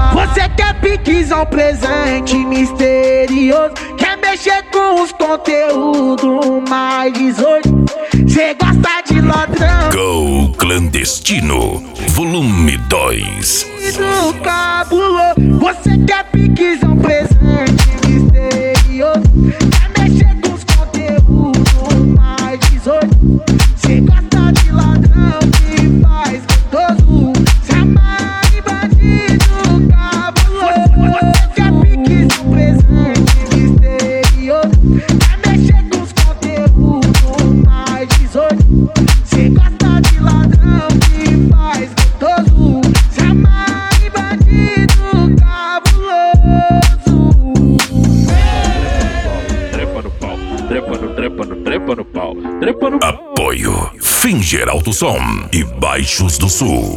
Você quer piquezão, presente misterioso, quer mexer com os conteúdos mais 18. Cê gosta de ladrão, Go Clandestino, volume 2. do cabuloso. Você quer piquezão, presente misterioso, quer mexer com os conteúdos mais 18. Cê gosta de ladrão que faz gostoso, se amarra em bandido cabuloso. Você quer piquezão, presente misterioso, quer mexer com os conteúdos mais 18. Cê gosta de ladrão que faz gostoso, se amarra em bandido cabuloso. Trepa no pau, trepa no pau, trepa no pau. Apoio Finger Alto Som e Baixos do Sul.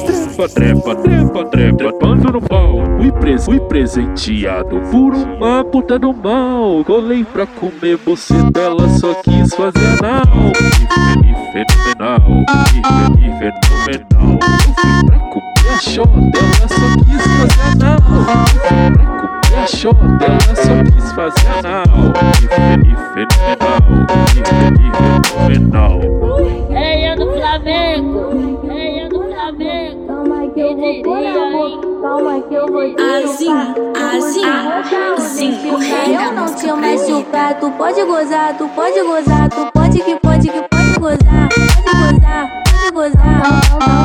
Trepando no pau. Fui presenteado por uma puta do mal. Colei pra comer você dela, só quis fazer anal. E fenomenal. Eu fui pra comer a xota dela, só quis fazer anal. Pra comer a xota dela, só quis fazer anal. E fenomenal. Ei, eu do Flamengo, ei, eu do Flamengo. Calma que eu vou pôr na boca, calma que eu vou eu não te machucar, tu pode gozar, tu pode gozar, tu pode que pode gozar, pode gozar.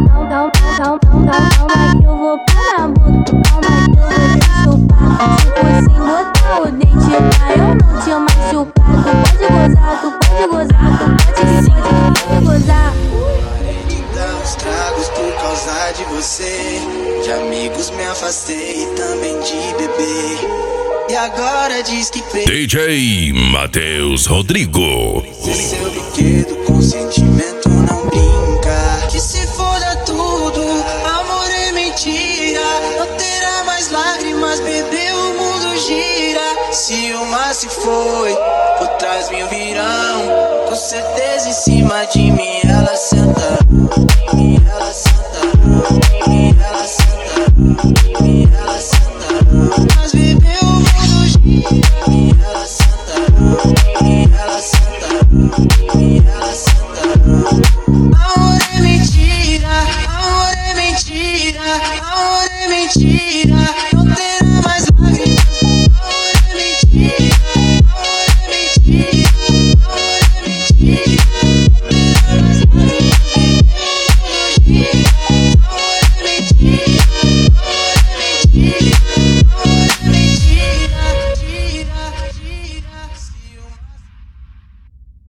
Calma que eu vou pôr na boca, calma que eu vou te chupar. Se fosse botar o dente pra eu não te machucar, tu pode gozar, tu pode gozar, tu pode gozar. Parei de dar os tragos por causa de você. De amigos me afastei e também de beber. E agora diz que DJ Matheus Rodrigo. esse seu brinquedo com sentimento não brinca. Que se foda tudo, amor é mentira. Não terá mais lágrimas, bebê, o mundo gira. Se uma se foi, outras mil virão. Com certeza em cima de mim ela senta. Em mim ela senta. Em mim ela senta. Em mim ela